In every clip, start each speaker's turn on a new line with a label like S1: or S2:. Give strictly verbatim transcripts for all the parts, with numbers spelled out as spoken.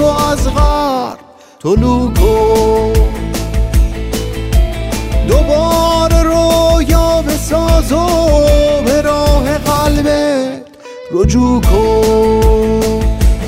S1: از غرب طلوع کن، دوباره رویا بساز و به راه قلبت رجوع کن.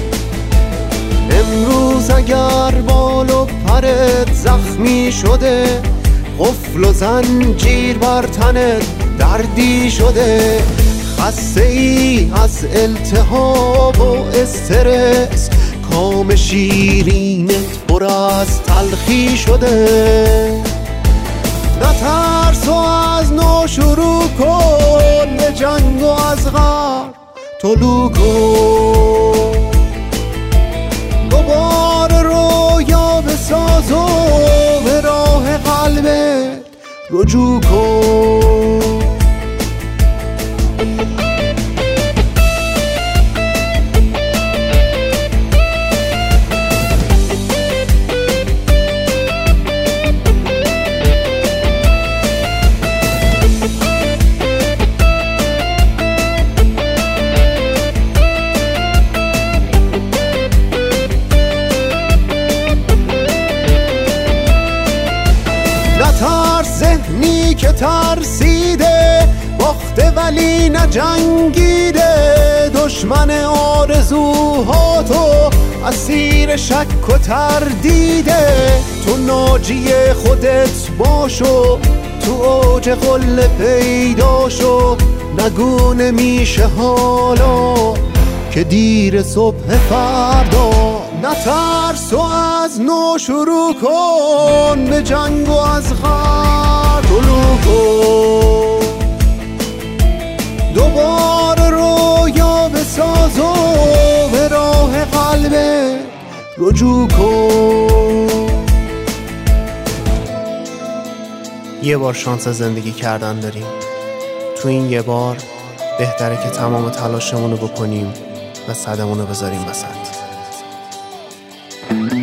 S1: امروز اگر بال و پرت زخمی شده، قفل و زنجیر بر تنت دردی شده، خسته ای از التهاب و استرس، کام شیرینت پر از تلخی شده. نترس و از نو شروع کن، به جنگ و از غرب طلوع کن، دوباره رویا بساز و به راه قلبت رجوع کن. نترس ذهنی که ترسیده، باخته ولی نجنگیده، دشمن آرزوهاتو اسیر شک و تردیده. تو ناجی خودت باشو، تو اوج قله پیدا شو، نگو نمیشه حالا که دیر صبح فردا. نترس و از نو شروع کن، به جنگ و از غرب طلوع کن، دوباره رویا بساز و به راه قلبت رجوع کن.
S2: یه بار شانس زندگی کردن داریم، تو این یه بار بهتره که تمام تلاشمونو بکنیم و صدمونو بذاریم وسط.